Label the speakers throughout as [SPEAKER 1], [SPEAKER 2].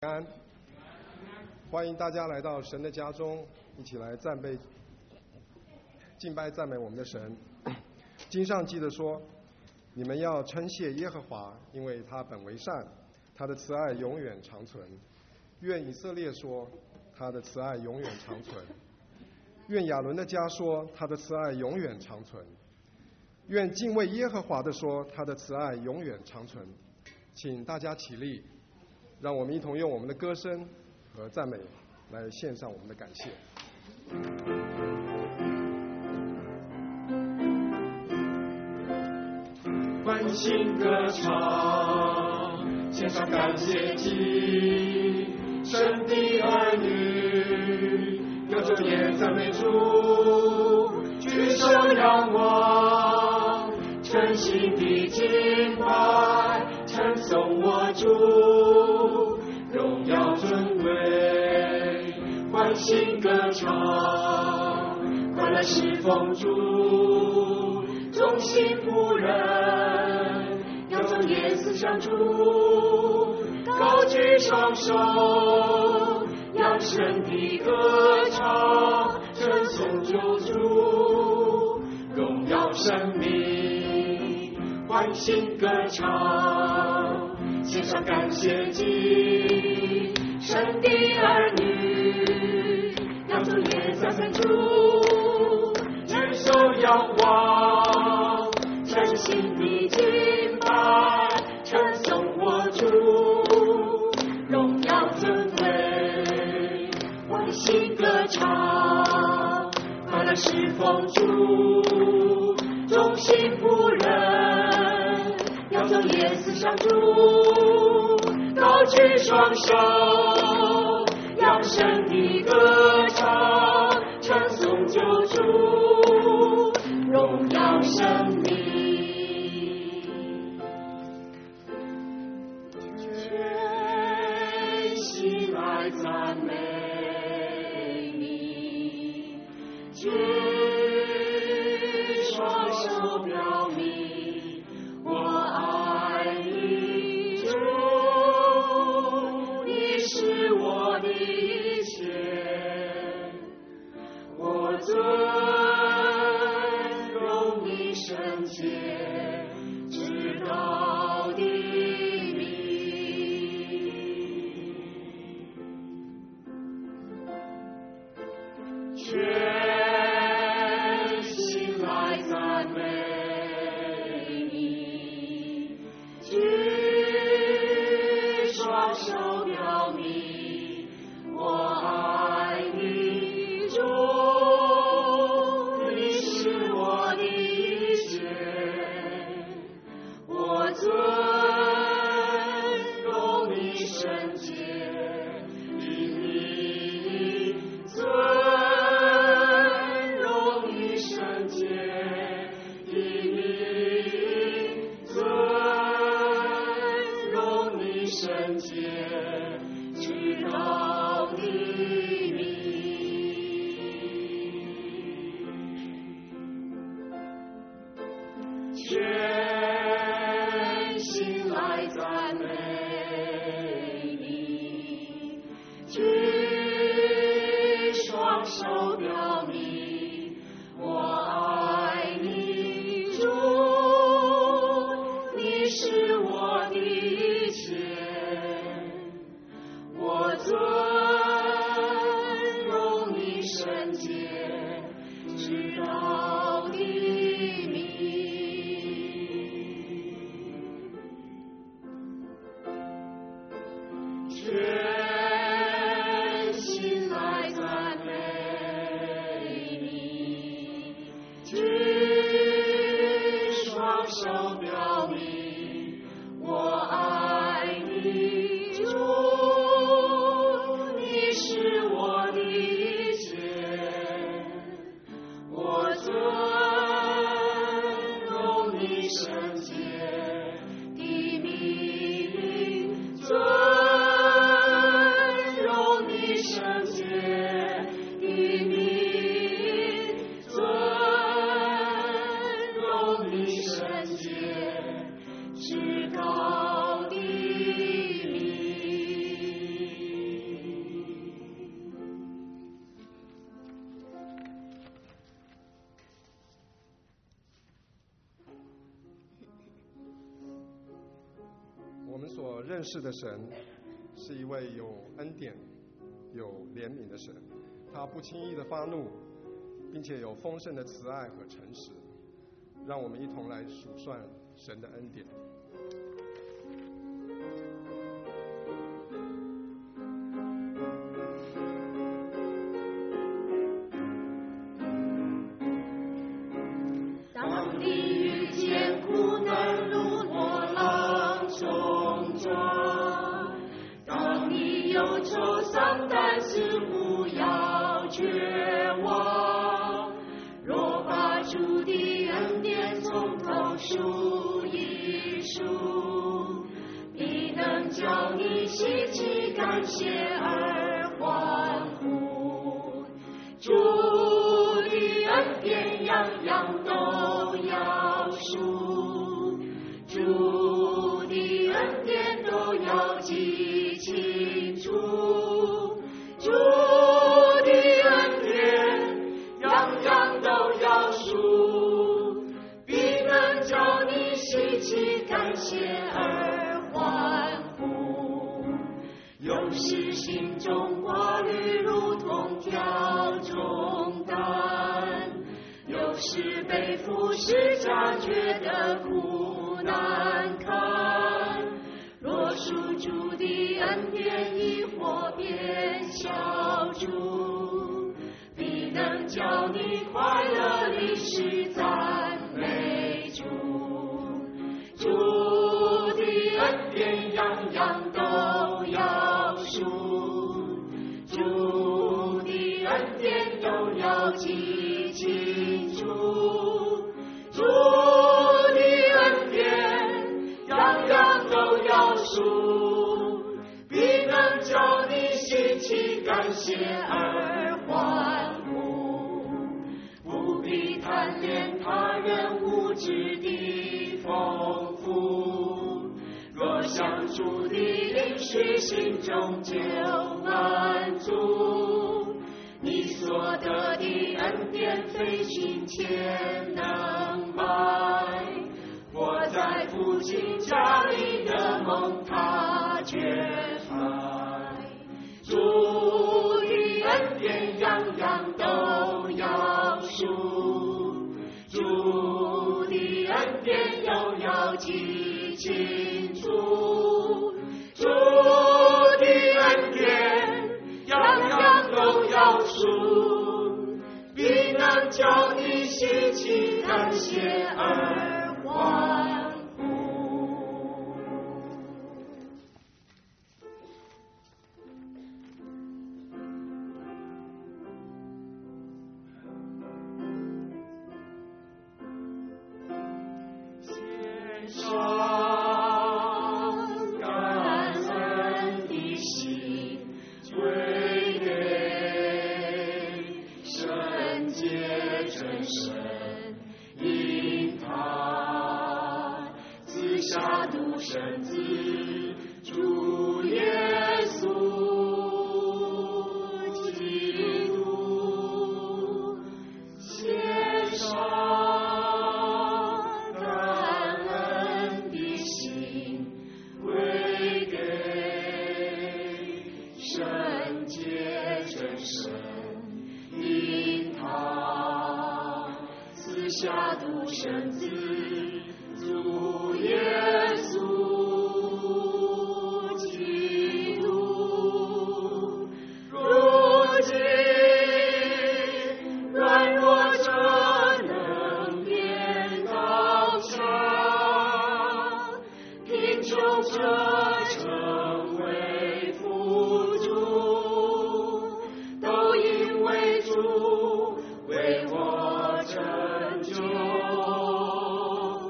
[SPEAKER 1] 安，欢迎大家来到神的家中，一起来敬拜赞美我们的神。经上记得说，你们要称谢耶和华，因为他本为善，他的慈爱永远长存。愿以色列说，他的慈爱永远长存。愿亚伦的家说，他的慈爱永远长存。愿敬畏耶和华的说，他的慈爱永远长存。请大家起立，让我们一同用我们的歌声和赞美来献上我们的感谢。
[SPEAKER 2] 欢欣歌唱，献上感谢祭，神的儿女要昼夜赞美主，举手仰望，诚心的敬拜，称颂我主，荣耀尊贵，欢欣歌唱，快乐侍奉主，忠心仆人要昼夜思想主，高举双手，扬声的歌唱，称颂救主，荣耀生命，欢欣歌唱，献上感谢祭，神的儿女要昼夜赞美主，举手仰望，诚心的敬拜，称颂我主，荣耀尊贵，欢欣歌唱，快乐侍奉主，忠心仆人要昼夜思想主，高举双手，扬声的歌唱，称颂救主，荣耀生命。全心来赞美你，举双手表明我爱你，主，你是我的一切，我尊荣你圣洁至高的名，全心来赞美你，举双手表明我爱你，主，你是我的一切，我尊荣你圣洁的名，尊荣你圣洁的名，尊荣你圣洁至高的名。全心来赞美你，举双手表明我爱你，主，你是我的一切，我尊荣你圣洁至高的名。全心来赞美你，举双手表明我爱你，主，你是我的一切，我尊荣你圣洁的名，尊
[SPEAKER 1] 认识的神是一位有恩典、有怜悯的神，他不轻易的发怒，并且有丰盛的慈爱和诚实。让我们一同来数算神的恩典。
[SPEAKER 2] 当你遇见苦难如波浪冲撞，当你忧愁丧胆似乎要绝望，若把主的恩典从头数一数，必能叫你喜气感谢而欢呼。主的恩典样样都要数，主的恩典都要记清楚，主的恩典样样都要数，必能叫你喜气感谢而欢呼。有时心中挂虑如同挑重担，有时背负十架觉得苦难堪，若属主的恩典已或变小主，必能叫你快乐地是赞美主。主的恩典样样都要数，主的恩典都要记清楚，主的恩典样样都要数，必能叫你喜气感谢而欢呼。不必贪恋他人物质的丰富，若想主的应许心中就满足，你所得的恩典非金钱能买，活在父亲家里的梦他绝爱。主的恩典样样都要数，主的恩典又要记清楚，主的恩典样样都要数，必能叫你喜气感谢而欢呼。献上感恩的心，归给圣洁真神，因他赐下独生子主耶稣基督，献上感恩的心，归给圣洁真神，因他赐下独生子主耶稣基督。如今软弱者能变刚强，贫穷者成为富足，都因为主为我拯救。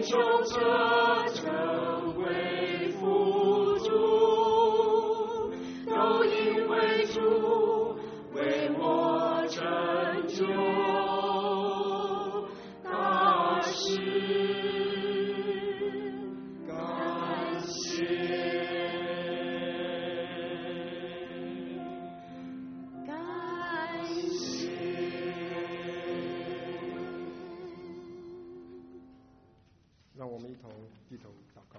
[SPEAKER 2] 求者成为富足，都因为主为我成就大事。感谢。
[SPEAKER 1] 让我们一同低头祷告。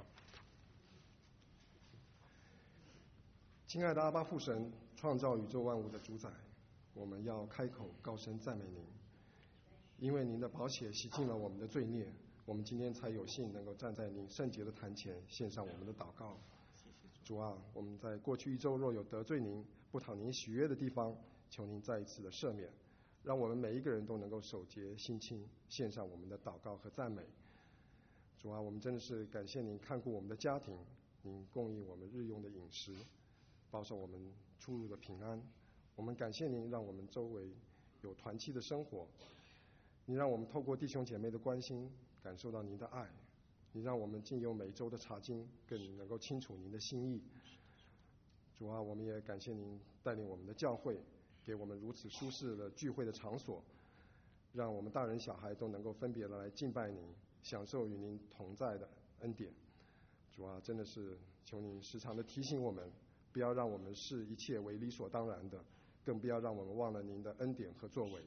[SPEAKER 1] 亲爱的阿爸父神，创造宇宙万物的主宰，我们要开口高声赞美您，因为您的宝血洗净了我们的罪孽，我们今天才有幸能够站在您圣洁的坛前，献上我们的祷告。主啊，我们在过去一周若有得罪您、不讨您喜悦的地方，求您再一次的赦免，让我们每一个人都能够守节心清，献上我们的祷告和赞美。主啊，我们真的是感谢您看顾我们的家庭，您供应我们日用的饮食，保守我们出入的平安。我们感谢您让我们周围有团契的生活，你让我们透过弟兄姐妹的关心感受到您的爱，你让我们经由每周的查经更能够清楚您的心意。主啊，我们也感谢您带领我们的教会，给我们如此舒适的聚会的场所，让我们大人小孩都能够分别的来敬拜您，享受与您同在的恩典。主啊，真的是求您时常的提醒我们，不要让我们视一切为理所当然的，更不要让我们忘了您的恩典和作为。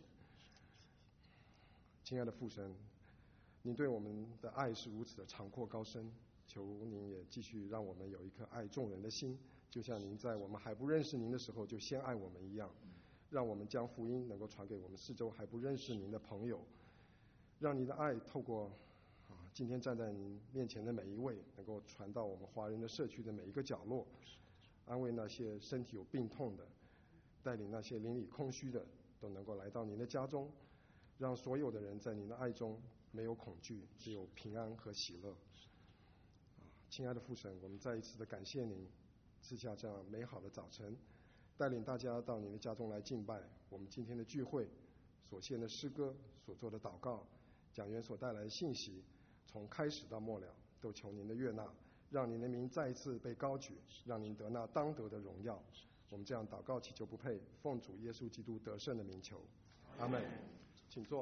[SPEAKER 1] 亲爱的父神，您对我们的爱是如此的长阔高深，求您也继续让我们有一颗爱众人的心，就像您在我们还不认识您的时候就先爱我们一样，让我们将福音能够传给我们四周还不认识您的朋友，让您的爱透过今天站在您面前的每一位，能够传到我们华人的社区的每一个角落，安慰那些身体有病痛的，带领那些邻里空虚的，都能够来到您的家中，让所有的人在您的爱中没有恐惧，只有平安和喜乐。亲爱的父神，我们再一次的感谢您赐下这样美好的早晨，带领大家到您的家中来敬拜。我们今天的聚会所献的诗歌，所做的祷告，讲员所带来的信息，从开始到末了都求您的悦纳，让您的名再一次被高举，让您得那当得的荣耀。我们这样祷告祈求不配，奉主耶稣基督得胜的名求，阿们。请坐。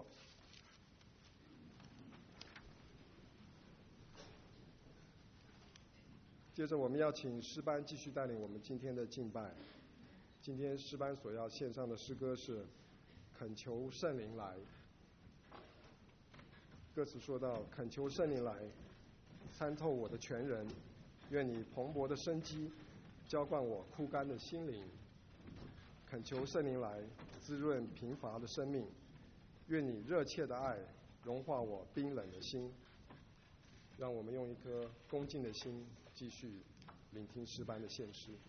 [SPEAKER 1] 接着我们要请诗班继续带领我们今天的敬拜。今天诗班所要献上的诗歌是恳求圣灵来。歌词说到，恳求圣灵来参透我的全人，愿你蓬勃的生机浇灌我枯干的心灵。恳求圣灵来滋润贫乏的生命，愿你热切的爱融化我冰冷的心。让我们用一颗恭敬的心继续聆听诗班的献诗。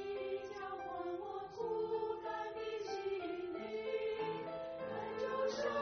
[SPEAKER 2] 生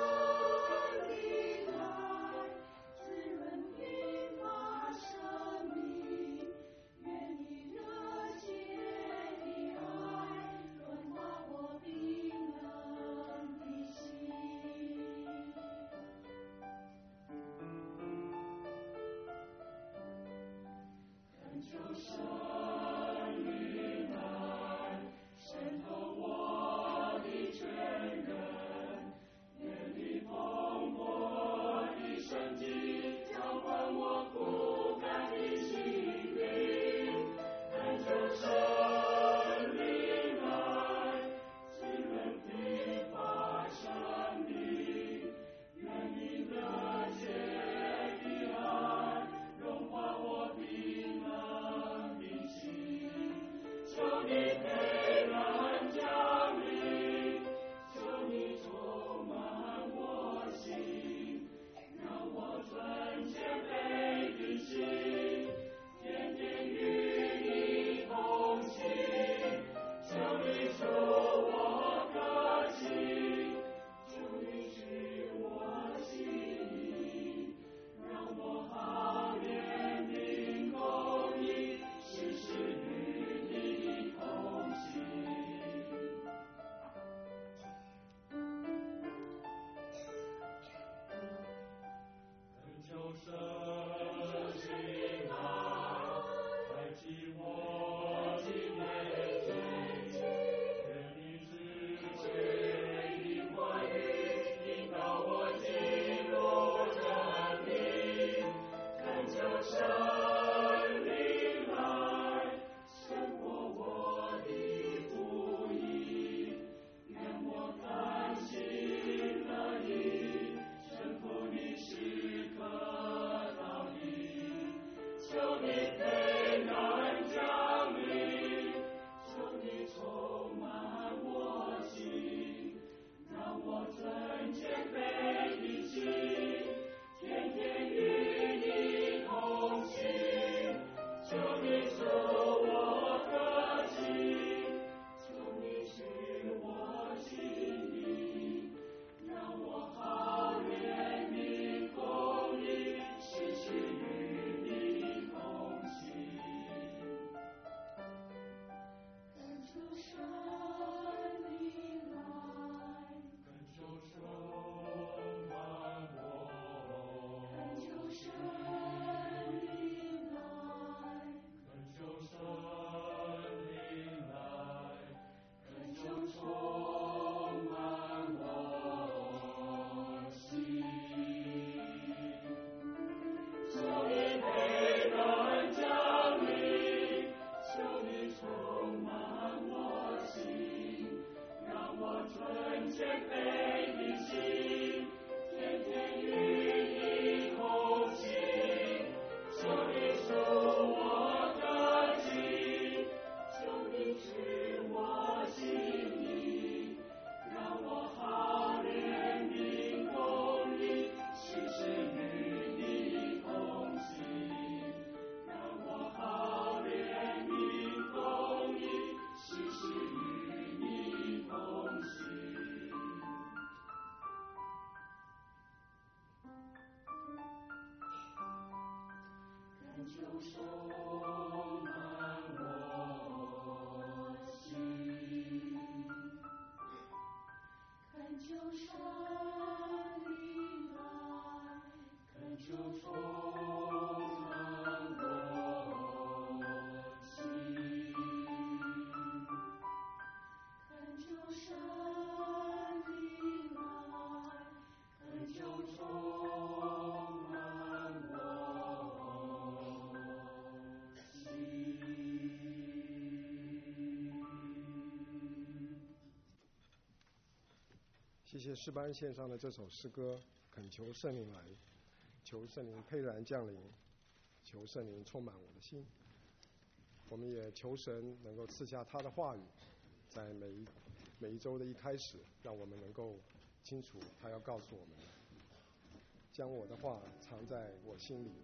[SPEAKER 1] 谢谢诗班献上的这首诗歌，恳求圣灵来，求圣灵沛然降临，求圣灵充满我的心。我们也求神能够赐下他的话语，在每一周的一开始，让我们能够清楚他要告诉我们，将我的话藏在我心里。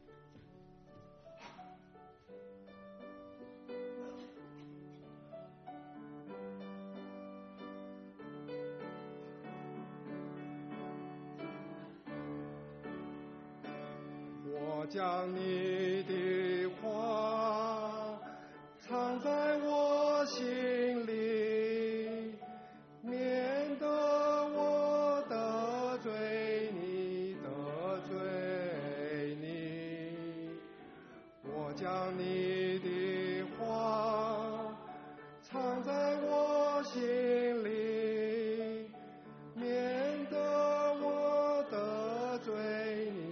[SPEAKER 1] 我将你的话藏在我心里，免得我得罪你，我将你的话藏在我心里，免得我得罪你。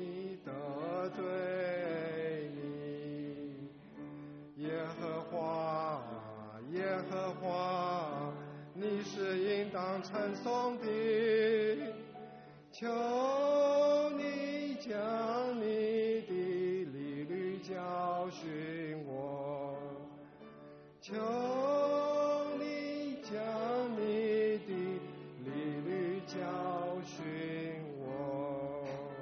[SPEAKER 1] 耶和华，你是应当称颂的，求你将你的律律教训我，求你将你的律律教训我。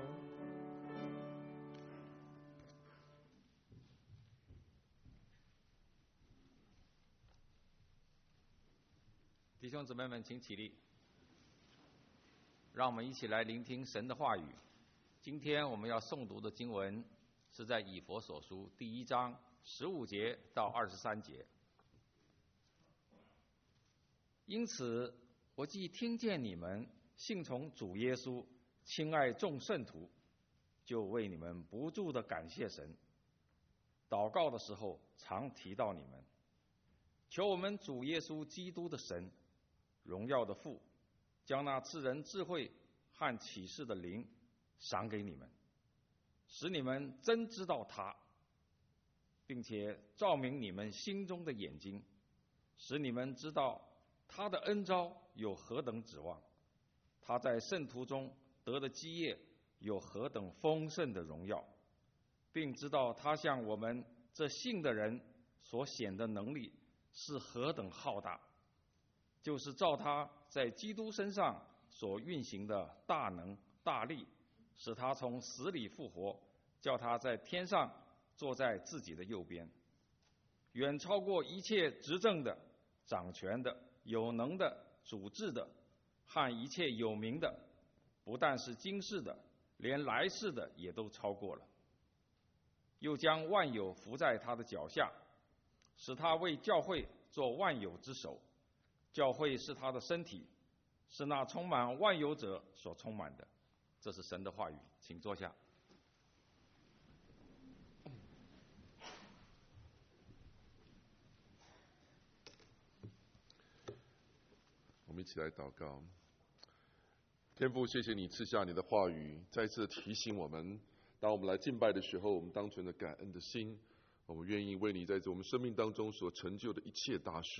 [SPEAKER 3] 弟兄姊妹们，请起立，让我们一起来聆听神的话语。今天我们要诵读的经文是在以弗所书第1章15节到23节。因此，我既听见你们信从主耶稣，亲爱众圣徒，就为你们不住地感谢神。祷告的时候，常提到你们，求我们主耶稣基督的神，荣耀的父，将那赐人智慧和启示的灵赏给你们，使你们真知道他，并且照明你们心中的眼睛，使你们知道他的恩召有何等指望，他在圣徒中得的基业有何等丰盛的荣耀，并知道他向我们这信的人所显的能力是何等浩大，就是照他在基督身上所运行的大能大力，使他从死里复活，叫他在天上坐在自己的右边，远超过一切执政的、掌权的、有能的、主治的和一切有名的，不但是今世的，连来世的也都超过了。又将万有伏在他的脚下，使他为教会做万有之首。教会是他的身体，是那充满万有者所充满的。这是神的话语，请坐下。
[SPEAKER 4] 我们一起来祷告。天父，谢谢你赐下你的话语，再次提醒我们，当我们来敬拜的时候，我们当存着感恩的心，我们愿意为你在我们生命当中所成就的一切大事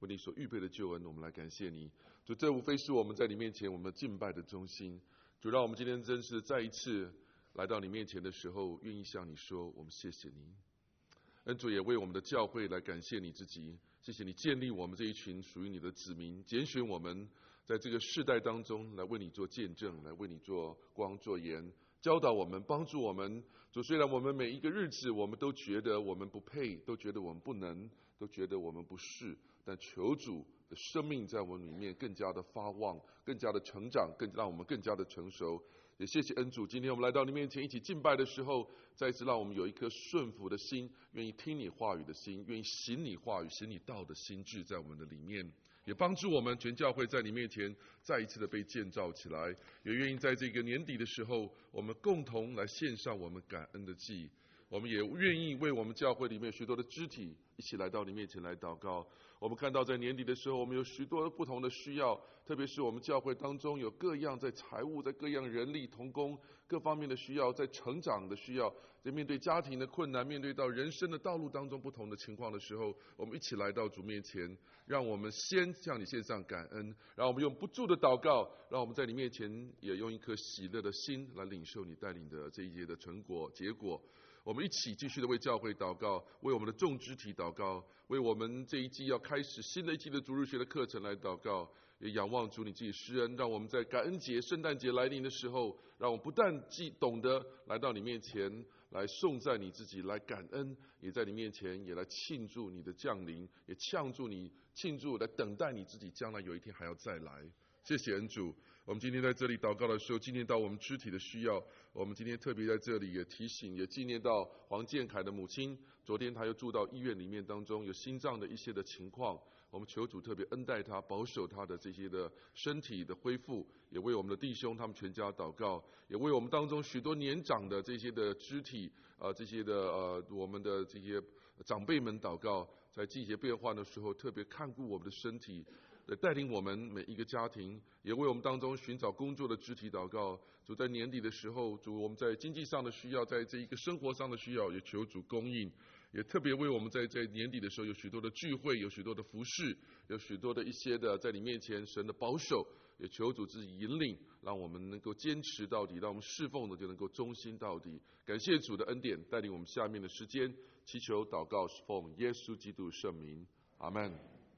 [SPEAKER 4] 为你所预备的救恩，我们来感谢你。主，这无非是我们在你面前我们敬拜的中心。主，让我们今天真是再一次来到你面前的时候，愿意向你说，我们谢谢你。恩主也为我们的教会来感谢你自己，谢谢你建立我们这一群属于你的子民，拣选我们在这个世代当中来为你做见证，来为你做光做盐，教导我们，帮助我们。主，虽然我们每一个日子我们都觉得我们不配，都觉得我们不能，都觉得我们不是，但求主的生命在我们里面更加的发旺，更加的成长，让我们更加的成熟。也谢谢恩主，今天我们来到你面前一起敬拜的时候，再一次让我们有一颗顺服的心，愿意听你话语的心，愿意行你话语行你道的心志在我们的里面，也帮助我们全教会在你面前再一次的被建造起来，也愿意在这个年底的时候，我们共同来献上我们感恩的祭。我们也愿意为我们教会里面许多的肢体一起来到你面前来祷告。我们看到在年底的时候，我们有许多不同的需要，特别是我们教会当中有各样在财务、在各样人力、同工各方面的需要，在成长的需要，在面对家庭的困难，面对到人生的道路当中不同的情况的时候，我们一起来到主面前，让我们先向你献上感恩，让我们用不住的祷告，让我们在你面前也用一颗喜乐的心来领受你带领的这一届的成果结果。我们一起继续的为教会祷告，为我们的众肢体祷告，为我们这一季要开始新的一季的主日学的课程来祷告，也仰望主你自己施恩，让我们在感恩节、圣诞节来临的时候，让我们不但懂得来到你面前来颂赞你自己，来感恩，也在你面前也来庆祝你的降临，也庆祝来等待你自己将来有一天还要再来。谢谢恩主，我们今天在这里祷告的时候，纪念到我们肢体的需要。我们今天特别在这里也提醒，也纪念到黄建凯的母亲。昨天他又住到医院里面当中，有心脏的一些的情况。我们求主特别恩待他，保守他的这些的身体的恢复，也为我们的弟兄他们全家祷告，也为我们当中许多年长的这些的肢体这些的我们的这些长辈们祷告，在季节变换的时候特别看顾我们的身体，带领我们每一个家庭，也为我们当中寻找工作的肢体祷告。主，在年底的时候，主我们在经济上的需要，在这一个生活上的需要，也求主供应。也特别为我们在年底的时候有许多的聚会，有许多的服事，有许多的一些的在你面前神的保守，也求主自己引领，让我们能够坚持到底，让我们侍奉的就能够忠心到底。感谢主的恩典，带领我们下面的时间祈求祷告，是奉耶稣基督圣名，阿们。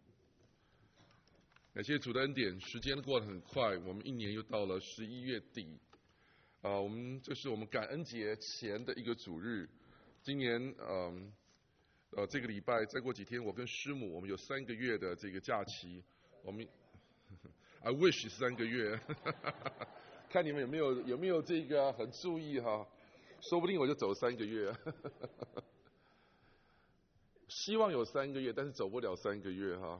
[SPEAKER 4] 感谢主的恩典，时间过得很快，我们一年又到了11月底，这是我们感恩节前的一个主日。今年这个礼拜再过几天，我跟师母我们有3个月的这个假期，我们I wish 3个月，看你们有没有这个很注意哈，说不定我就走3个月，希望有3个月，但是走不了3个月哈。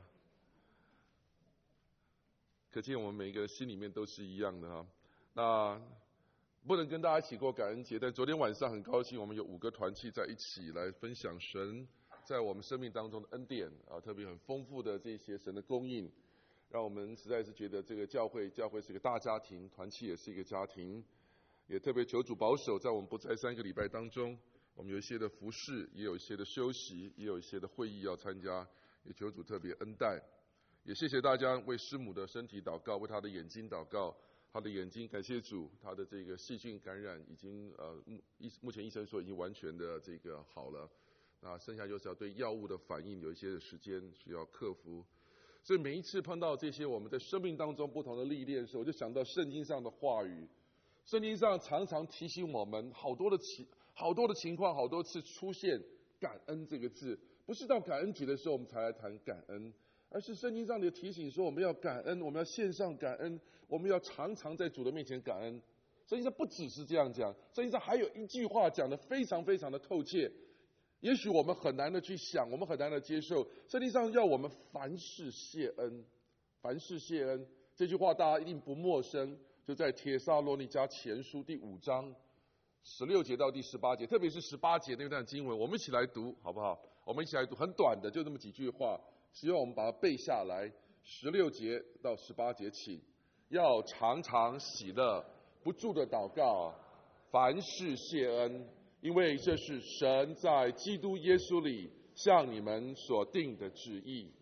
[SPEAKER 4] 可见我们每一个人心里面都是一样的哈。那不能跟大家一起过感恩节，但昨天晚上很高兴，我们有5个团契在一起来分享神在我们生命当中的恩典特别很丰富的这些神的供应，让我们实在是觉得这个教会是个大家庭，团契也是一个家庭。也特别求主保守，在我们不在3个礼拜当中，我们有一些的服事，也有一些的休息，也有一些的会议要参加，也求主特别恩待。也谢谢大家为师母的身体祷告，为她的眼睛祷告。她的眼睛，感谢主，她的这个细菌感染已经目前医生说已经完全的这个好了。那剩下就是要对药物的反应有一些的时间需要克服。所以每一次碰到这些我们在生命当中不同的历练的时候，我就想到圣经上的话语。圣经上常常提醒我们好多的情况，好多次出现感恩这个字，不是到感恩节的时候我们才来谈感恩。而是圣经上的提醒说，我们要感恩，我们要献上感恩，我们要常常在主的面前感恩。圣经上不只是这样讲，圣经上还有一句话讲得非常非常的透彻，也许我们很难的去想，我们很难的接受。圣经上要我们凡事谢恩，凡事谢恩，这句话大家一定不陌生，就在帖撒罗尼迦前书第5章16节到第18节，特别是18节那段经文，我们一起来读好不好？我们一起来读，很短的，就这么几句话，希望我们把它背下来。16节到18节，请要常常喜乐，不住的祷告，凡事谢恩，因为这是神在基督耶稣里向你们所定的旨意。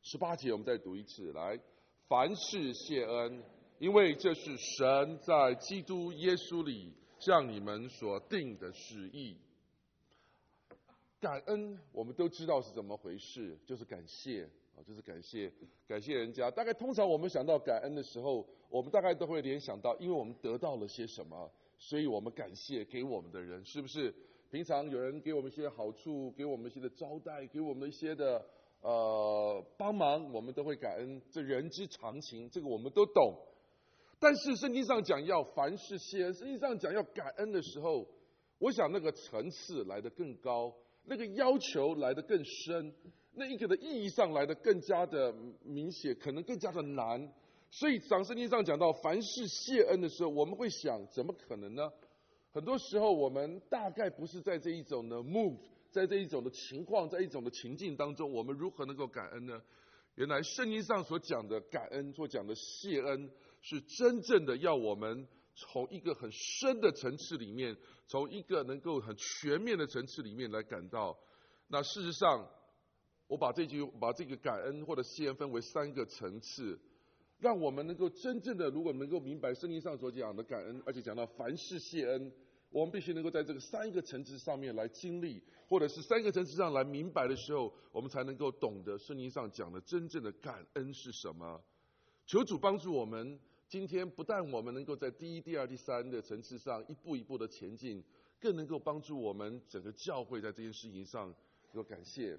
[SPEAKER 4] 18节我们再读一次，来，凡事谢恩，因为这是神在基督耶稣里向你们所定的旨意。感恩我们都知道是怎么回事，就是感谢啊，就是感谢人家。大概通常我们想到感恩的时候，我们大概都会联想到，因为我们得到了些什么，所以我们感谢给我们的人，是不是？平常有人给我们一些好处，给我们一些的招待，给我们一些的帮忙，我们都会感恩，这人之常情，这个我们都懂。但是圣经上讲要凡事谢恩，圣经上讲要感恩的时候，我想那个层次来得更高，那个要求来得更深，那一个的意义上来得更加的明显，可能更加的难。所以当圣经上讲到凡事谢恩的时候，我们会想，怎么可能呢？很多时候我们大概不是在这一种的 move， 在这一种的情况，在一种的情境当中，我们如何能够感恩呢？原来圣经上所讲的感恩，所讲的谢恩，是真正的要我们从一个很深的层次里面，从一个能够很全面的层次里面来感到。那事实上，我把这个感恩或者谢恩分为3个层次，让我们能够真正的，如果能够明白圣经上所讲的感恩，而且讲到凡事谢恩，我们必须能够在这个3个层次上面来经历，或者是3个层次上来明白的时候，我们才能够懂得圣经上讲的真正的感恩是什么。求主帮助我们，今天不但我们能够在第1、第2、第3的层次上一步一步的前进，更能够帮助我们整个教会在这件事情上能够感谢。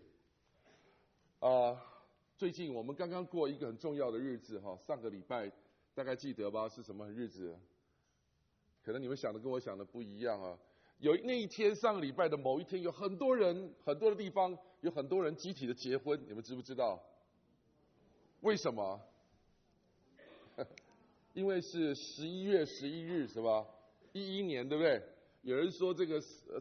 [SPEAKER 4] 最近我们刚刚过一个很重要的日子哈，上个礼拜大概记得吧？是什么日子？可能你们想的跟我想的不一样啊。有那一天，上个礼拜的某一天，有很多人，很多的地方有很多人集体的结婚，你们知不知道？为什么？因为是11月11日是吧？11年对不对？有人说这个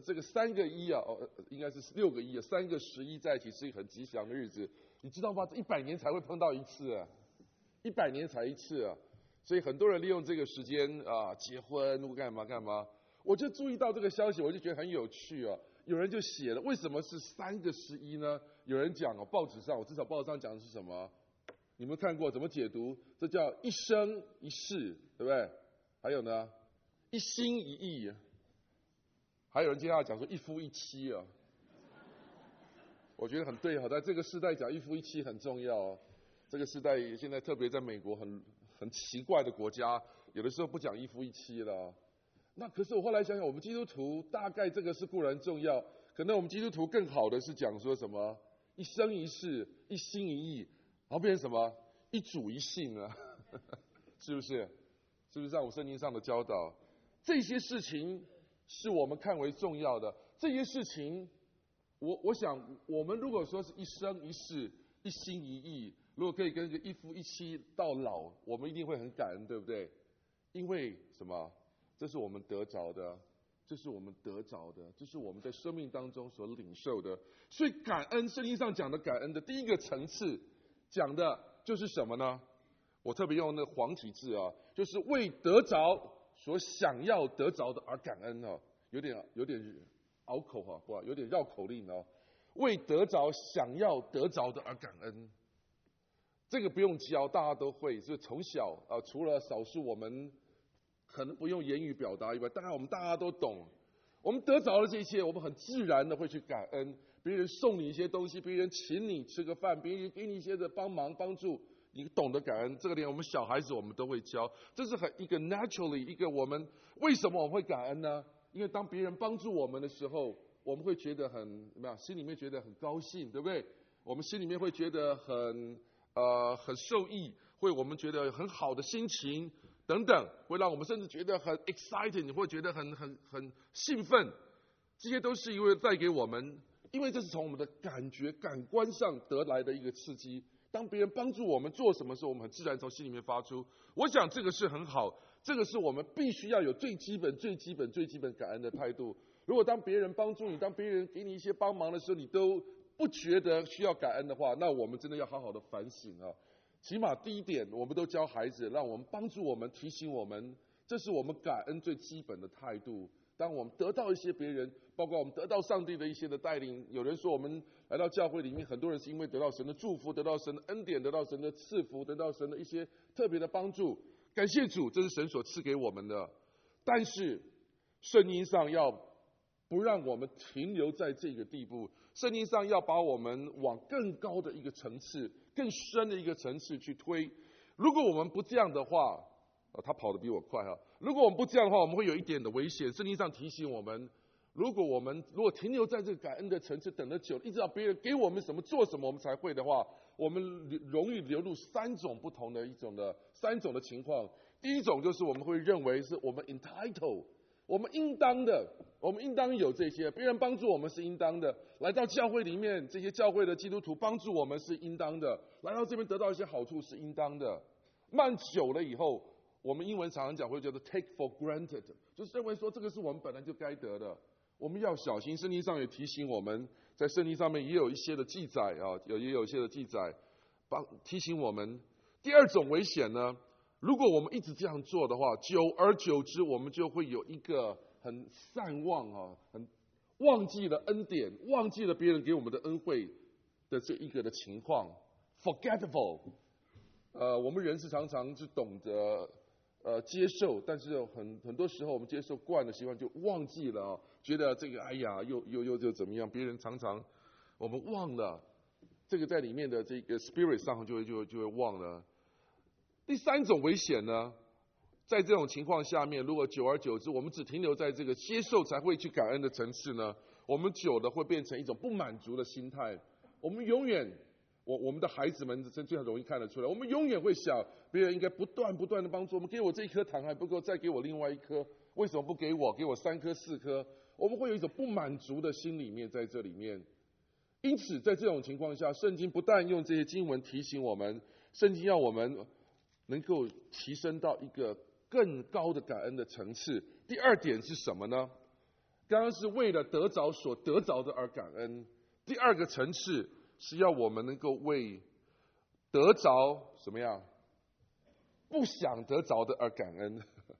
[SPEAKER 4] 3个1啊，应该是6个1啊，3个11在一起是一个很吉祥的日子，你知道吗？这100年才会碰到一次啊，100年才一次啊，所以很多人利用这个时间啊结婚干嘛，我就注意到这个消息，我就觉得很有趣啊。有人就写了，为什么是3个11呢？有人讲哦，报纸上，我至少报纸上讲的是什么？你们看过怎么解读？这叫一生一世，对不对？还有呢，一心一意。还有人接下来讲说一夫一妻啊，我觉得很对哈，在这个时代讲一夫一妻很重要哦。这个时代现在特别在美国很奇怪的国家，有的时候不讲一夫一妻了。那可是我后来想想，我们基督徒大概这个是固然重要，可能我们基督徒更好的是讲说什么一生一世、一心一意，然后变成什么一主一信啊，是不是？是不是像我圣经上的教导？这些事情是我们看为重要的。这些事情，我想我们如果说是一生一世、一心一意，如果可以跟着一夫一妻到老，我们一定会很感恩，对不对？因为什么？这是我们得着的，这是我们得着的，这是我们在生命当中所领受的。所以感恩，圣经上讲的感恩的第一个层次，讲的就是什么呢？我特别用那个黄体字啊，就是为得着所想要得着的而感恩哦，有点拗口哈，不，有点绕口令哦。为得着想要得着的而感恩，这个不用教，大家都会。所以从小除了少数我们可能不用言语表达以外，当然我们大家都懂。我们得着了这些，我们很自然的会去感恩。别人送你一些东西，别人请你吃个饭，别人给你一些的帮忙帮助，你懂得感恩。这个连我们小孩子我们都会教，这是一个 naturally 一个我们为什么我们会感恩呢？因为当别人帮助我们的时候，我们会觉得心里面觉得很高兴，对不对？我们心里面会觉得很受益，我们觉得很好的心情等等，会让我们甚至觉得很 excited， 你会觉得很兴奋。这些都是因为带给我们，因为这是从我们的感官上得来的一个刺激。当别人帮助我们做什么时候，我们很自然从心里面发出。我想这个是很好，这个是我们必须要有最基本感恩的态度。如果当别人帮助你，当别人给你一些帮忙的时候，你都不觉得需要感恩的话，那我们真的要好好的反省啊。起码第一点，我们都教孩子，让我们帮助我们，提醒我们，这是我们感恩最基本的态度。 当我们得到一些别人，包括我们得到上帝的一些的带领，有人说我们来到教会里面，很多人是因为得到神的祝福，得到神的恩典，得到神的赐福，得到神的一些特别的帮助。感谢主，这是神所赐给我们的。但是圣经上要不让我们停留在这个地步，圣经上要把我们往更高的一个层次、更深的一个层次去推。如果我们不这样的话，他跑得比我快哈。如果我们不这样的话，我们会有一点的危险。圣经上提醒我们，如果停留在这个感恩的层次，等得久，一直到别人给我们什么做什么我们才会的话，我们容易流入三种不同的三种的情况。第一种就是我们会认为是我们 entitled， 我们应当的，我们应当有这些，别人帮助我们是应当的，来到教会里面，这些教会的基督徒帮助我们是应当的，来到这边得到一些好处是应当的。慢久了以后，我们英文常常讲会觉得 take for granted， 就是认为说这个是我们本来就该得的。我们要小心，圣经上也提醒我们，在圣经上面也有一些的记载啊，也有一些的记载，提醒我们。第二种危险呢，如果我们一直这样做的话，久而久之，我们就会有一个很散忘啊，很忘记了恩典，忘记了别人给我们的恩惠的这一个的情况 ，forgetful。我们人是常常是懂得接受，但是很多时候我们接受惯了习惯就忘记了啊，觉得这个哎呀又怎么样？别人常常我们忘了，这个在里面的这个 spirit 上就会忘了。第三种危险呢，在这种情况下面，如果久而久之，我们只停留在这个接受才会去感恩的层次呢，我们久了会变成一种不满足的心态。我们永远，我们的孩子们就很容易看得出来，我们永远会想，别人应该不断的帮助我们，给我这一颗糖还不够，再给我另外一颗，为什么不给我3颗4颗？我们会有一种不满足的心里面在这里面。因此，在这种情况下，圣经不但用这些经文提醒我们，圣经要我们能够提升到一个更高的感恩的层次。第二点是什么呢？刚刚是为了得着所得着的而感恩。第二个层次是要我们能够为得着什么样不想得着的而感恩，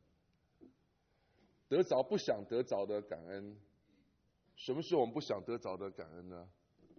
[SPEAKER 4] 得着不想得着的感恩。什么是我们不想得着的感恩呢？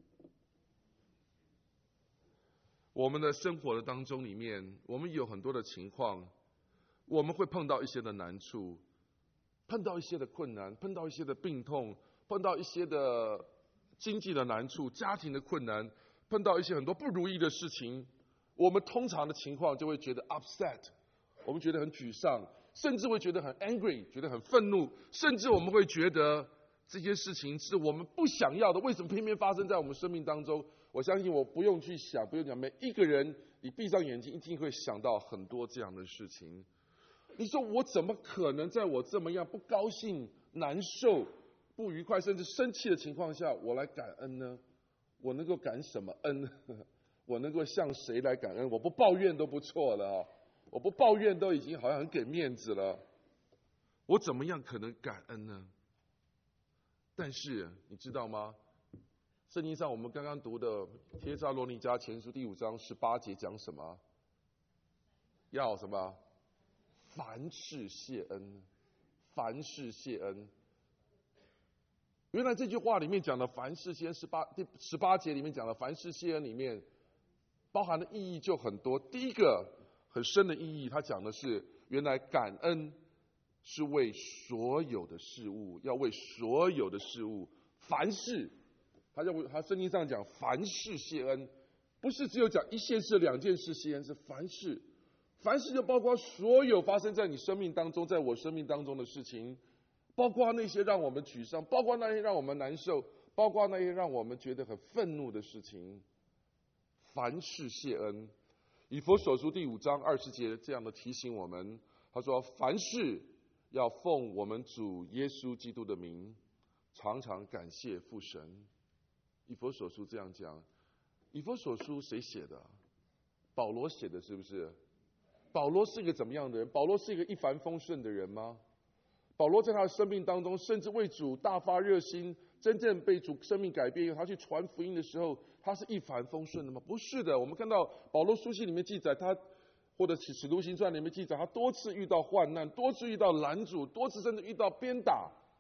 [SPEAKER 4] 我们的生活的当中里面，我们有很多的情况，我们会碰到一些的难处，碰到一些的困难，碰到一些的病痛，碰到一些的经济的难处，家庭的困难，碰到一些很多不如意的事情，我们通常的情况就会觉得 upset， 我们觉得很沮丧，甚至会觉得很 angry， 觉得很愤怒，甚至我们会觉得这些事情是我们不想要的，为什么偏偏发生在我们生命当中？我相信我不用去想，不用讲，每一个人你闭上眼睛一定会想到很多这样的事情。你说我怎么可能在我这么样不高兴、难受、不愉快，甚至生气的情况下，我来感恩呢？我能够感什么恩？我能够向谁来感恩？我不抱怨都不错了啊！我不抱怨都已经好像很给面子了，我怎么样可能感恩呢？但是你知道吗？圣经上我们刚刚读的帖撒罗尼迦前书第5章18节讲什么？要什么？凡事谢恩，凡事谢恩。原来这句话里面讲的凡事谢恩，第18节里面讲的凡事谢恩里面包含的意义就很多。第一个很深的意义，它讲的是原来感恩是为所有的事物，要为所有的事物，凡事，他圣经上讲凡事谢恩，不是只有讲一件事、2件事谢恩，是凡事。凡事就包括所有发生在你生命当中，在我生命当中的事情，包括那些让我们沮丧，包括那些让我们难受，包括那些让我们觉得很愤怒的事情。凡事谢恩。以弗所书第5章20节这样的提醒我们，他说凡事要奉我们主耶稣基督的名，常常感谢父神。以弗所书这样讲。以弗所书谁写的？保罗写的，是不是？保罗是一个怎么样的人？保罗是一个一帆风顺的人吗？保罗在他的生命当中，甚至为主大发热心，真正被主生命改变，他去传福音的时候，他是一帆风顺的吗？不是的。我们看到保罗书信里面记载，他或者使徒行传里面记载，他多次遇到患难，多次遇到拦阻，多次甚至遇到鞭打。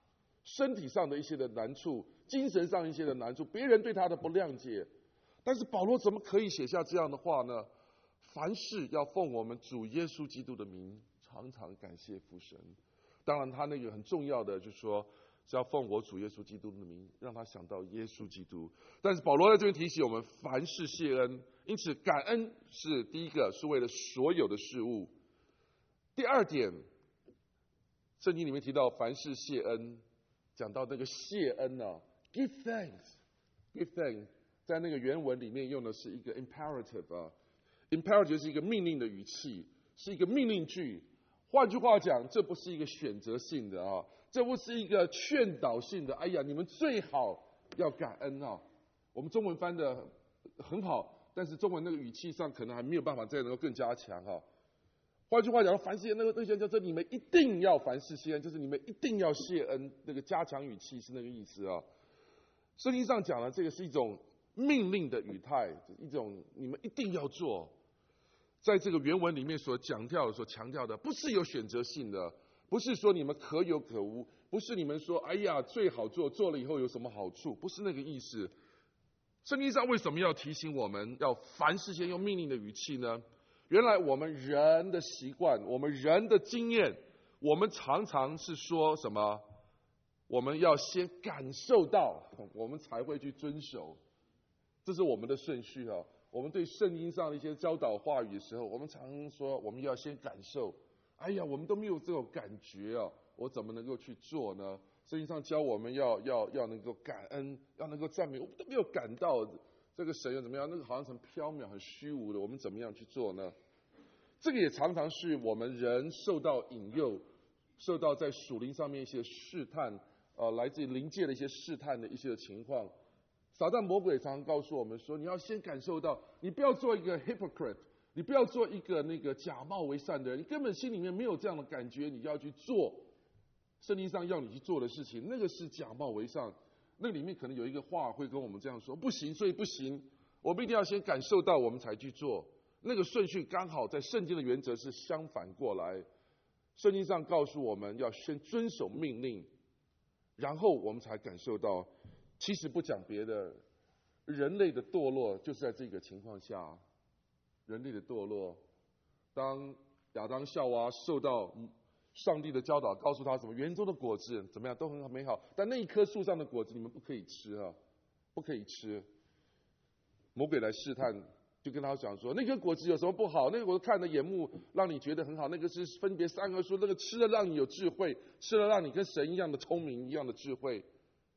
[SPEAKER 4] 身体上的一些的难处，精神上一些的难处，别人对他的不谅解。但是保罗怎么可以写下这样的话呢？凡事要奉我们主耶稣基督的名，常常感谢父神。当然他那个很重要的就是说是要奉我主耶稣基督的名，让他想到耶稣基督。但是保罗在这边提醒我们，凡事谢恩。因此感恩是第一个，是为了所有的事物。第二点，圣经里面提到凡事谢恩，讲到那个谢恩啊 ，give thanks，give thanks， 在那个原文里面用的是一个 imperative 啊 ，imperative 是一个命令的语气，是一个命令句。换句话讲，这不是一个选择性的啊，这不是一个劝导性的。哎呀，你们最好要感恩啊！我们中文翻的很好，但是中文那个语气上可能还没有办法再能够更加强哈。换句话讲，凡事那些叫做你们一定要凡事谢恩，就是你们一定要谢恩，那个加强语气是那个意思啊。圣经上讲了，这个是一种命令的语态，一种你们一定要做。在这个原文里面所强调的，不是有选择性的，不是说你们可有可无，不是你们说哎呀最好做，做了以后有什么好处，不是那个意思。圣经上为什么要提醒我们要凡事先用命令的语气呢？原来我们人的习惯，我们人的经验，我们常常是说什么？我们要先感受到，我们才会去遵守，这是我们的顺序啊。我们对圣经上的一些教导话语的时候，我们常说我们要先感受。哎呀，我们都没有这种感觉啊，我怎么能够去做呢？圣经上教我们要能够感恩，要能够赞美，我们都没有感到这个神又怎么样？那个好像很缥缈、很虚无的，我们怎么样去做呢？这个也常常是我们人受到引诱，受到在属灵上面一些试探，来自于灵界的一些试探的一些情况。撒旦魔鬼常常告诉我们说，你要先感受到，你不要做一个 hypocrite， 你不要做一个那个假冒为善的人，你根本心里面没有这样的感觉，你要去做圣经上要你去做的事情，那个是假冒为善。那里面可能有一个话会跟我们这样说，不行，所以不行，我们一定要先感受到我们才去做。那个顺序刚好在圣经的原则是相反过来。圣经上告诉我们要先遵守命令，然后我们才感受到。其实不讲别的，人类的堕落就是在这个情况下。人类的堕落，当亚当夏娃受到上帝的教导，告诉他什么园中的果子怎么样都很美好，但那一棵树上的果子你们不可以吃啊，不可以吃。魔鬼来试探，就跟他讲说，那颗果子有什么不好？那个果子看的眼目让你觉得很好，那个是分别善恶树，那个吃了让你有智慧，吃了让你跟神一样的聪明，一样的智慧。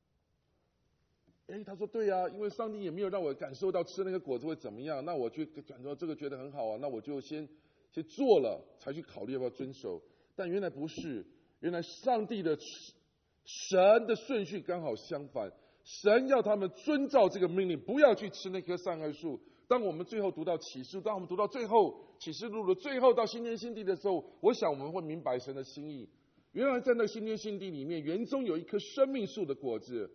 [SPEAKER 4] 他说对啊，因为上帝也没有让我感受到吃那个果子会怎么样，那我就感觉这个觉得很好啊，那我就先做了，才去考虑要不要遵守。但原来不是，原来上帝的神的顺序刚好相反，神要他们遵照这个命令，不要去吃那棵善恶树。当我们最后读到启示，当我们读到最后启示录的最后到新天新地的时候，我想我们会明白神的心意。原来在那新天新地里面，园中有一棵生命树的果子。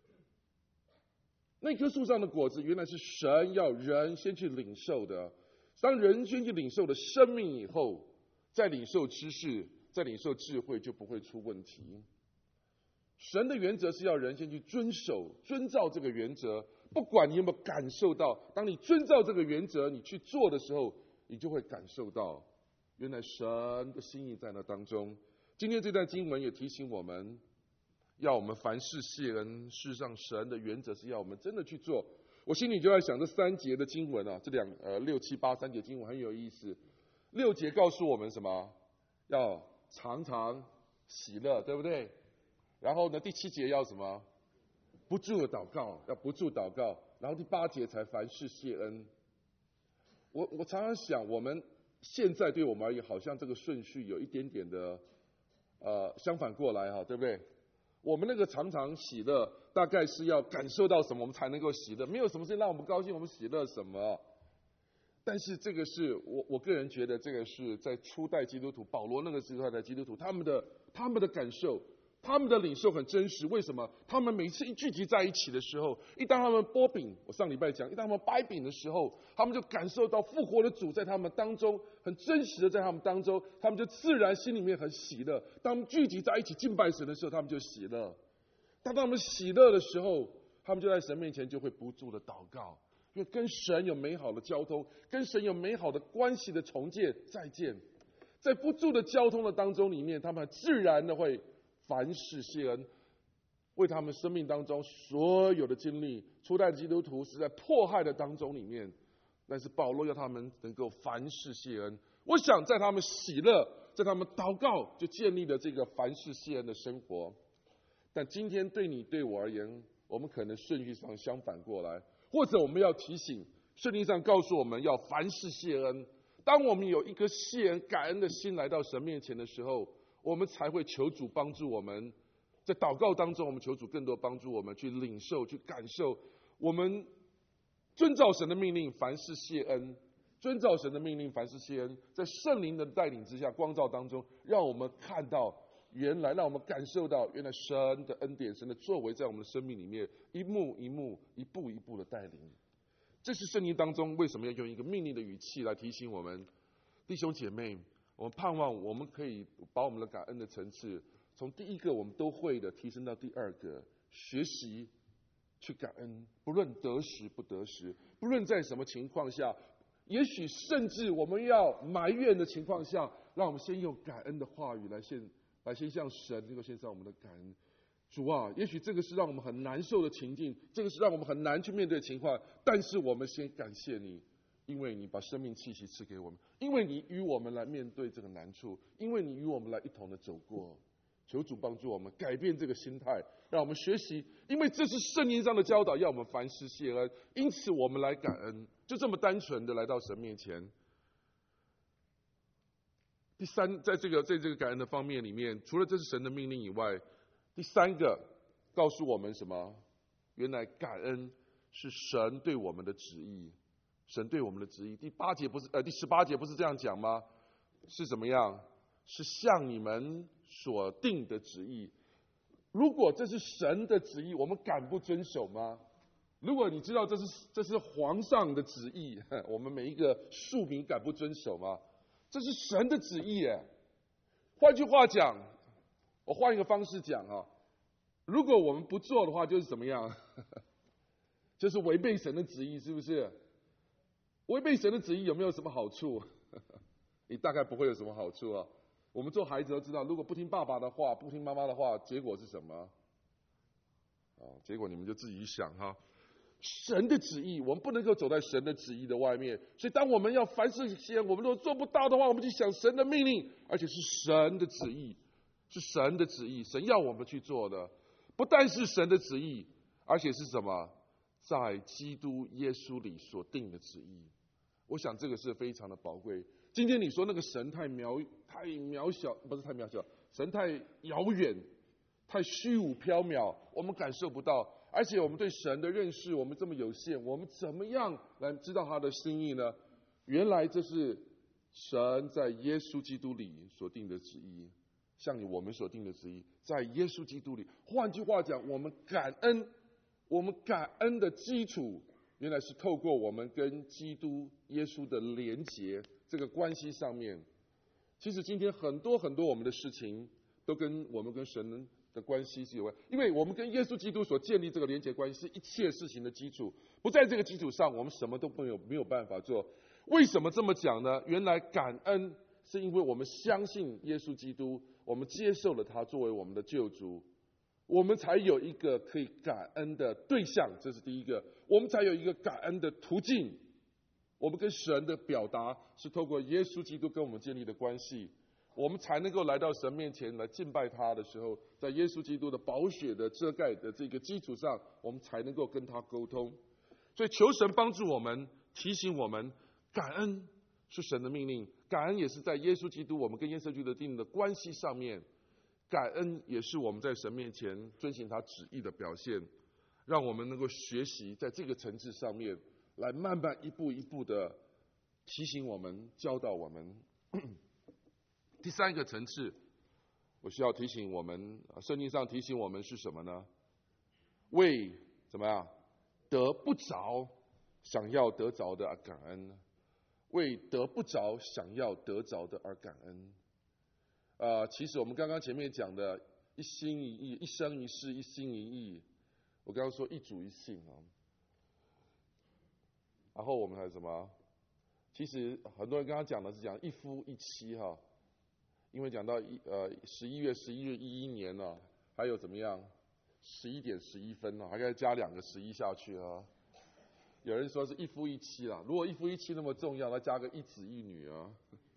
[SPEAKER 4] 那棵树上的果子原来是神要人先去领受的，当人先去领受了生命以后，再领受知识，再领受智慧，就不会出问题。神的原则是要人先去遵守、遵照这个原则，不管你有没有感受到，当你遵照这个原则，你去做的时候，你就会感受到，原来神的心意在那当中。今天这段经文也提醒我们，要我们凡事谢恩。事实上，神的原则是要我们真的去做。我心里就在想，这3节的经文啊，这6、7、8 3节经文很有意思。6节告诉我们什么？要常常喜乐，对不对？然后呢，第7节要什么？不住的祷告，要不住祷告。然后第8节才凡事谢恩。我常常想，我们现在对我们而言，好像这个顺序有一点点的相反过来哈，对不对？我们那个常常喜乐，大概是要感受到什么，我们才能够喜乐。没有什么事让我们高兴，我们喜乐什么？但是这个是我个人觉得，这个是在初代基督徒，保罗那个时代的基督徒，他们的感受，他们的领受很真实。为什么？他们每次一聚集在一起的时候，一当他们擘饼，我上礼拜讲，一当他们掰饼的时候，他们就感受到复活的主在他们当中，很真实的在他们当中，他们就自然心里面很喜乐。当他们聚集在一起敬拜神的时候，他们就喜乐。 当他们喜乐的时候，他们就在神面前就会不住的祷告，因为跟神有美好的交通，跟神有美好的关系的重建再见。在不住的交通的当中里面，他们自然的会凡事谢恩，为他们生命当中所有的经历，初代的基督徒是在迫害的当中里面，但是保罗要他们能够凡事谢恩。我想在他们喜乐，在他们祷告，就建立了这个凡事谢恩的生活。但今天对你对我而言，我们可能顺序上相反过来，或者我们要提醒，圣经上告诉我们要凡事谢恩。当我们有一颗谢恩感恩的心来到神面前的时候，我们才会求主帮助我们。在祷告当中，我们求主更多帮助我们去领受、去感受。我们遵照神的命令，凡事谢恩；遵照神的命令，凡事谢恩。在圣灵的带领之下，光照当中，让我们看到原来，让我们感受到原来神的恩典、神的作为在我们的生命里面一幕一幕、一步一步的带领。这是圣经当中为什么要用一个命令的语气来提醒我们，弟兄姐妹，我们盼望我们可以把我们的感恩的层次，从第一个我们都会的提升到第二个，学习去感恩，不论得时不得时，不论在什么情况下，也许甚至我们要埋怨的情况下，让我们先用感恩的话语来先向神能够献上我们的感恩。主啊，也许这个是让我们很难受的情境，这个是让我们很难去面对的情况，但是我们先感谢你，因为你把生命气息赐给我们，因为你与我们来面对这个难处，因为你与我们来一同的走过。求主帮助我们改变这个心态，让我们学习，因为这是圣经上的教导，要我们凡事谢恩，因此我们来感恩，就这么单纯的来到神面前。第三，在这个感恩的方面里面，除了这是神的命令以外，第三个告诉我们什么？原来感恩是神对我们的旨意，神对我们的旨意。第18节不是这样讲吗？是怎么样？是向你们所定的旨意。如果这是神的旨意，我们敢不遵守吗？如果你知道这是皇上的旨意，我们每一个庶民敢不遵守吗？这是神的旨意耶。换句话讲，我换一个方式讲啊，如果我们不做的话，就是怎么样？就是违背神的旨意，是不是？违背神的旨意有没有什么好处？你大概不会有什么好处啊。我们做孩子都知道，如果不听爸爸的话，不听妈妈的话，结果是什么？结果你们就自己想哈。神的旨意，我们不能够走在神的旨意的外面。所以当我们要凡事谢恩，我们如果做不到的话，我们就想神的命令，而且是神的旨意，是神的旨意，神要我们去做的，不但是神的旨意，而且是什么？在基督耶稣里所定的旨意。我想这个是非常的宝贵。今天你说那个神太渺小，不是太渺小，神太遥远，太虚无缥缈，我们感受不到。而且我们对神的认识，我们这么有限，我们怎么样来知道他的心意呢？原来这是神在耶稣基督里所定的旨意，像我们所定的旨意，在耶稣基督里。换句话讲，我们感恩的基础，原来是透过我们跟基督耶稣的连结这个关系上面。其实今天很多我们的事情都跟我们跟神的关系是有关，因为我们跟耶稣基督所建立这个连结关系是一切事情的基础，不在这个基础上，我们什么都没有办法做。为什么这么讲呢？原来感恩是因为我们相信耶稣基督，我们接受了他作为我们的救主，我们才有一个可以感恩的对象，这是第一个。我们才有一个感恩的途径，我们跟神的表达是透过耶稣基督跟我们建立的关系，我们才能够来到神面前来敬拜他的时候，在耶稣基督的宝血的遮盖的这个基础上，我们才能够跟他沟通。所以求神帮助我们，提醒我们，感恩是神的命令，感恩也是在耶稣基督我们跟耶稣基督定的关系上面，感恩也是我们在神面前遵行他旨意的表现，让我们能够学习在这个层次上面来慢慢一步一步的提醒我们，教导我们。第三个层次，我需要提醒我们，圣经上提醒我们是什么呢？为怎么样得不着想要得着的而感恩，为得不着想要得着的而感恩。其实我们刚刚前面讲的， 一心一意，一生一世，一心一意。我刚刚说一主一信啊。然后我们还有什么？其实很多人刚刚讲的是讲一夫一妻哈，因为讲到11月11年呢，还有怎么样？11点11分呢，还该加2个11下去啊。有人说是一夫一妻啦，如果一夫一妻那么重要，那加个一子一女啊。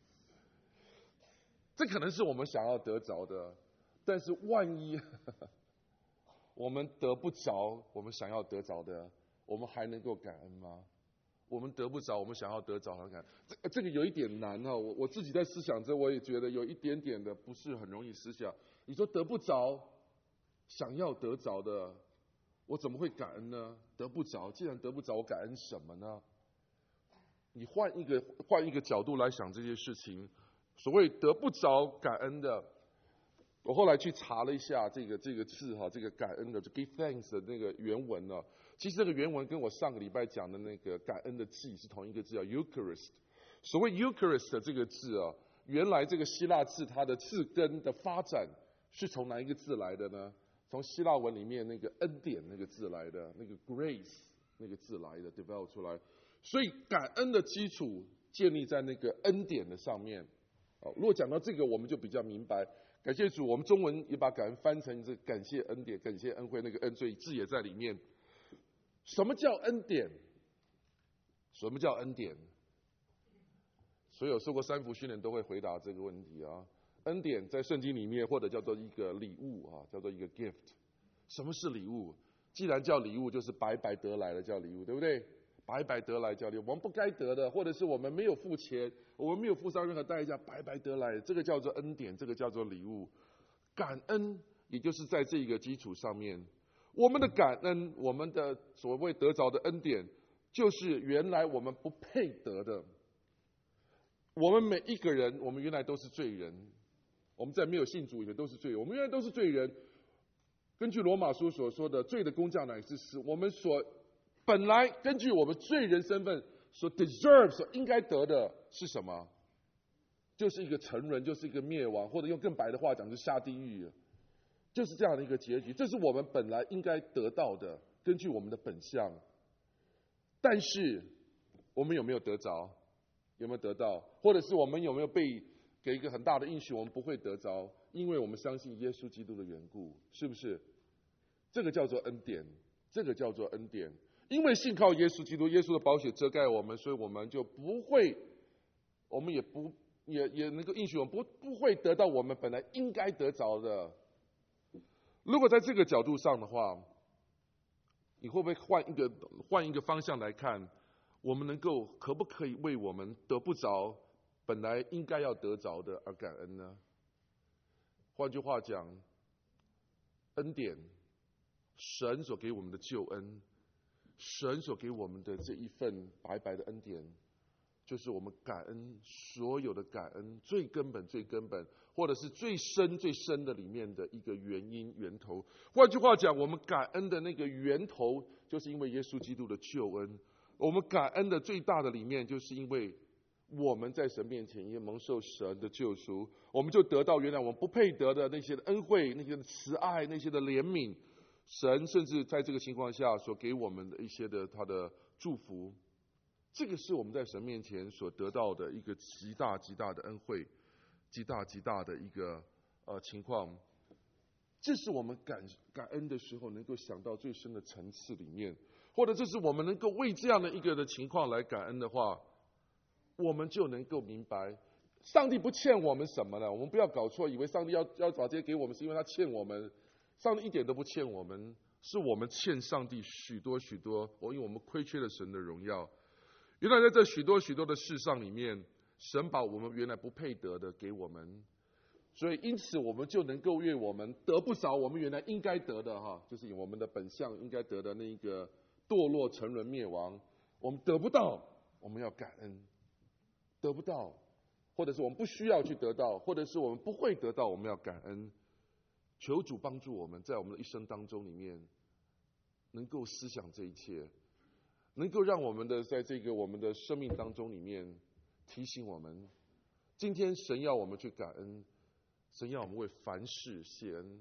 [SPEAKER 4] 这可能是我们想要得着的，但是万一我们得不着我们想要得着的，我们还能够感恩吗？我们得不着我们想要得着的感恩，这个有一点难哈。我自己在思想着，我也觉得有一点点的不是很容易思想。你说得不着，想要得着的，我怎么会感恩呢？得不着，既然得不着，我感恩什么呢？你换一个角度来想这些事情，所谓得不着感恩的，我后来去查了一下这个字哈，这个感恩的，就 give thanks 的那个原文呢。其实这个原文跟我上个礼拜讲的那个感恩的祭是同一个字，叫 Eucharist。所谓 Eucharist 的这个字啊，原来这个希腊字它的字根的发展是从哪一个字来的呢？从希腊文里面那个恩典那个字来的，那个 grace 那个字来的 develop 出来。所以感恩的基础建立在那个恩典的上面。如果讲到这个，我们就比较明白。感谢主，我们中文也把感恩翻成这感谢恩典、感谢恩惠，那个恩，所以字也在里面。什么叫恩典？什么叫恩典？所有受过三福训练都会回答这个问题啊。恩典在圣经里面或者叫做一个礼物啊，叫做一个 gift。什么是礼物？既然叫礼物，就是白白得来的叫礼物，对不对？白白得来叫礼物，我们不该得的，或者是我们没有付钱，我们没有付上任何代价，白白得来，这个叫做恩典，这个叫做礼物。感恩也就是在这个基础上面，我们的感恩，我们的所谓得着的恩典，就是原来我们不配得的。我们每一个人，我们原来都是罪人，我们在没有信主以前都是罪人，我们原来都是罪人。根据罗马书所说的，罪的工价乃是死。我们所本来根据我们罪人身份所 deserve 所应该得的是什么？就是一个沉沦，就是一个灭亡，或者用更白的话讲，就是下地狱，就是这样的一个结局。这是我们本来应该得到的，根据我们的本相。但是我们有没有得着？有没有得到？或者是我们有没有被给一个很大的应许，我们不会得着，因为我们相信耶稣基督的缘故，是不是？这个叫做恩典，这个叫做恩典。因为信靠耶稣基督，耶稣的宝血遮盖我们，所以我们就不会，我们也能够应许我们不会得到我们本来应该得着的。如果在这个角度上的话，你会不会换一个方向来看？我们可不可以为我们得不着本来应该要得着的而感恩呢？换句话讲，恩典，神所给我们的救恩，神所给我们的这一份白白的恩典，就是我们感恩所有的感恩最根本、或者是最深的里面的一个原因源头。换句话讲，我们感恩的那个源头，就是因为耶稣基督的救恩。我们感恩的最大的里面，就是因为我们在神面前也蒙受神的救赎，我们就得到原来我们不配得的那些的恩惠、那些的慈爱、那些的怜悯。神甚至在这个情况下所给我们的一些的他的祝福，这个是我们在神面前所得到的一个极大的恩惠，极大的一个情况。这是我们感恩的时候能够想到最深的层次里面，或者这是我们能够为这样的一个的情况来感恩的话，我们就能够明白，上帝不欠我们什么呢？我们不要搞错，以为上帝要把这些给我们，是因为他欠我们。上帝一点都不欠我们，是我们欠上帝许多，因为我们亏缺了神的荣耀。原来在这许多的事上里面，神把我们原来不配得的给我们，所以因此我们就能够为我们得不着我们原来应该得的就是以我们的本相应该得的那一个堕落、沉沦、灭亡，我们得不到，我们要感恩；得不到，或者是我们不需要去得到，或者是我们不会得到，我们要感恩。求主帮助我们在我们的一生当中里面能够思想这一切，能够让我们的在这个我们的生命当中里面提醒我们，今天神要我们去感恩，神要我们为凡事谢恩。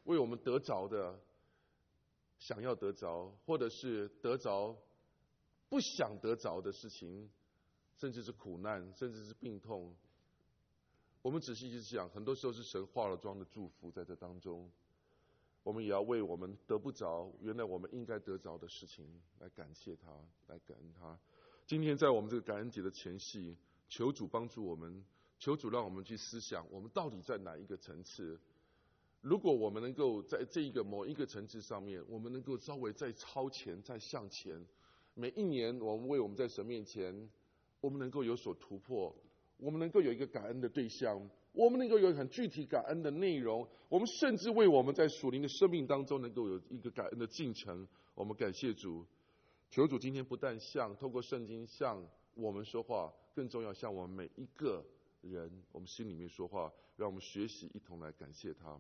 [SPEAKER 4] 为我们得着的想要得着，或者是得着不想得着的事情，甚至是苦难，甚至是病痛。我们仔细去想，很多时候是神化了妆的祝福在这当中。我们也要为我们得不着，原来我们应该得着的事情来感谢他，来感恩他。今天在我们这个感恩节的前夕，求主帮助我们，求主让我们去思想，我们到底在哪一个层次。如果我们能够在这一个某一个层次上面，我们能够稍微再超前，再向前。每一年我们为我们在神面前，我们能够有所突破，我们能够有一个感恩的对象，我们能够有很具体感恩的内容，我们甚至为我们在属灵的生命当中能够有一个感恩的进程。我们感谢主，求主今天不但透过圣经向我们说话，更重要向我们每一个人我们心里面说话，让我们学习一同来感谢他。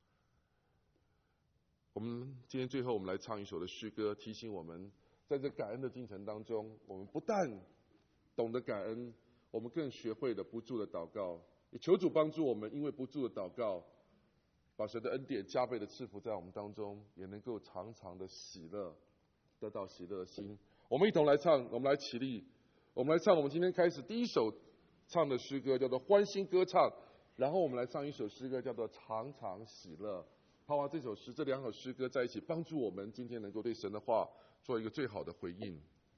[SPEAKER 4] 我们今天最后我们来唱一首的诗歌，提醒我们在这感恩的进程当中，我们不但懂得感恩，我们更学会了不住的祷告。也求主帮助我们，因为不住的祷告，把神的恩典加倍的赐福在我们当中，也能够常常的喜乐，得到喜乐的心。我们一同来唱，我们来起立，我们来唱我们今天开始第一首唱的诗歌，叫做欢欣歌唱。然后我们来唱一首诗歌，叫做常常喜乐。盼望这两首诗歌在一起，帮助我们今天能够对神的话做一个最好的回应。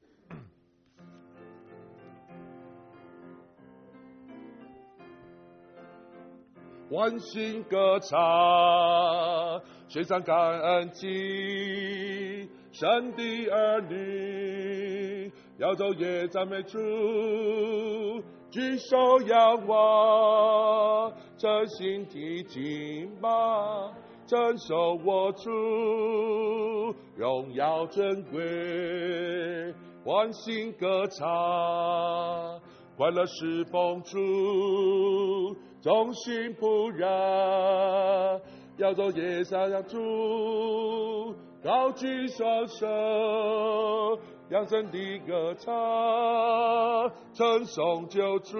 [SPEAKER 4] 欢欣歌唱，献上感恩祭，神的儿女要昼夜赞美主，举手仰望，真心的敬拜，伸手握住，荣耀珍贵，欢欣歌唱，快乐侍奉主，忠心仆人，要昼夜颂扬主，高举双手，扬声的歌唱，称颂救主，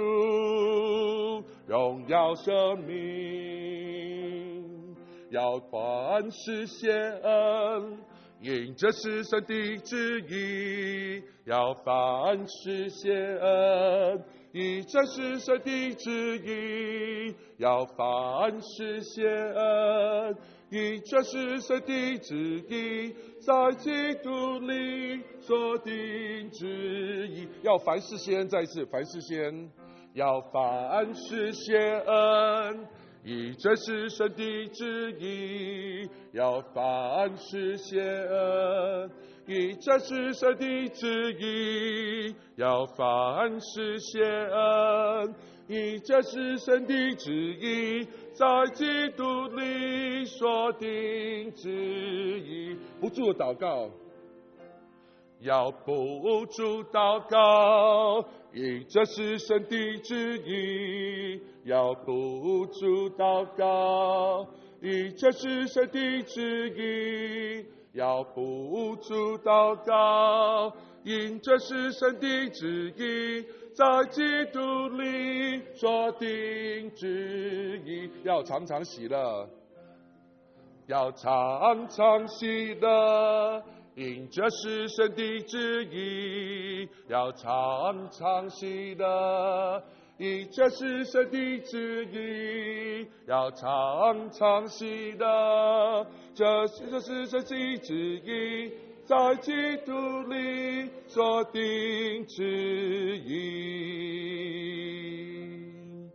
[SPEAKER 4] 荣耀生命，要凡事谢恩，因这是神的旨意，要凡事谢恩，因这是神的旨意，要凡事谢恩，因这是神的旨意，在基督里所定旨意，要凡事谢恩。再一次，凡事谢恩，要凡事谢恩，因这是神的旨意，要凡事谢恩，因这是神的旨意，要凡事谢恩，因这是神的旨意，在基督里所定旨意。不住祷告，要不住祷告，因这是神的旨意，要不住祷告，因这是神的旨意，要不住祷告，因这是神的旨意，在基督里所定旨意。要常常喜乐，要常常喜乐，因这是神的旨意，要常常喜乐，因这是神的旨意，要常常喜乐，这是神的旨意，在基督里所定旨意。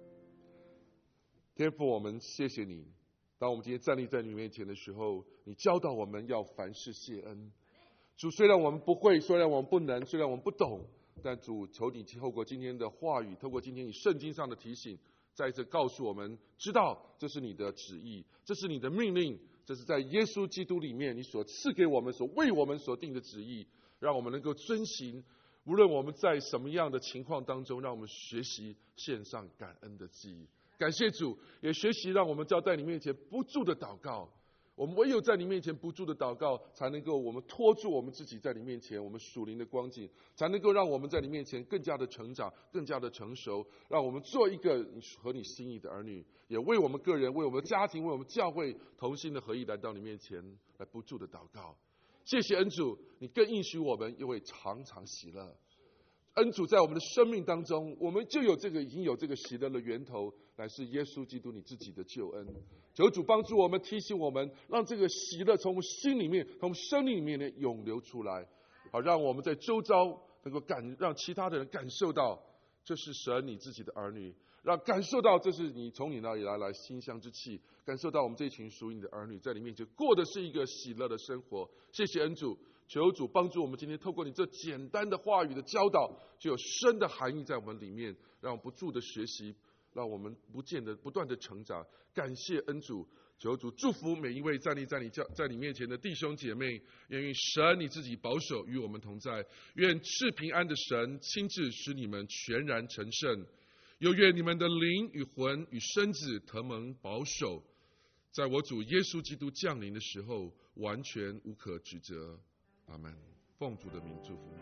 [SPEAKER 4] 天父，我们谢谢你，当我们今天站立在你面前的时候，你教导我们要凡事谢恩。主，虽然我们不会，虽然我们不能，虽然我们不懂，但主，求你透过今天的话语，透过今天你圣经上的提醒，再一次告诉我们，知道这是你的旨意，这是你的命令，这是在耶稣基督里面你所赐给我们、所为我们所定的旨意，让我们能够遵行。无论我们在什么样的情况当中，让我们学习献上感恩的祭。感谢主，也学习让我们就要在你面前不住的祷告。 我们唯有在你面前不住的祷告，才能够我们拖住我们自己在你面前我们属灵的光景，才能够让我们在你面前更加的成长，更加的成熟，让我们做一个合你心意的儿女，也为我们个人，为我们的家庭，为我们教会同心的合一来到你面前来不住的祷告。谢谢恩主，你更应许我们又会常常喜乐。恩主在我们的生命当中，我们就已经有这个喜乐的源头，乃是耶稣基督你自己的救恩。求主帮助我们，提醒我们，让这个喜乐从心里面、从生命里面涌流出来，好让我们在周遭能够让其他的人感受到，这是神你自己的儿女，感受到这是你从你那里来馨香之气，感受到我们这一群属于你的儿女在你面前过的是一个喜乐的生活。谢谢恩主，求主帮助我们今天透过你这简单的话语的教导，就有深的含义在我们里面，让我们不住的学习，让我们不断的成长。感谢恩主，求主祝福每一位站立在你面前的弟兄姐妹，愿神你自己保守与我们同在，愿赐平安的神亲自使你们全然成圣，又愿你们的灵与魂与身子同蒙保守，在我主耶稣基督降临的时候完全无可指责。阿们。奉主的名祝福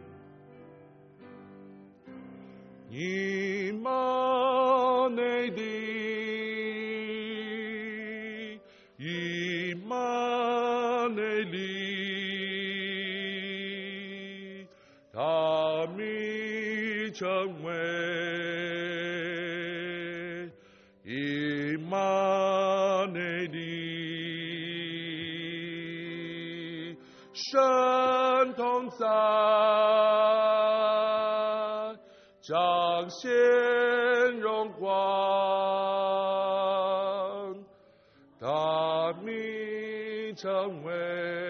[SPEAKER 4] 你。以马内利，以马内利，他名称为以马内利，神同在，彰显荣光，他名称为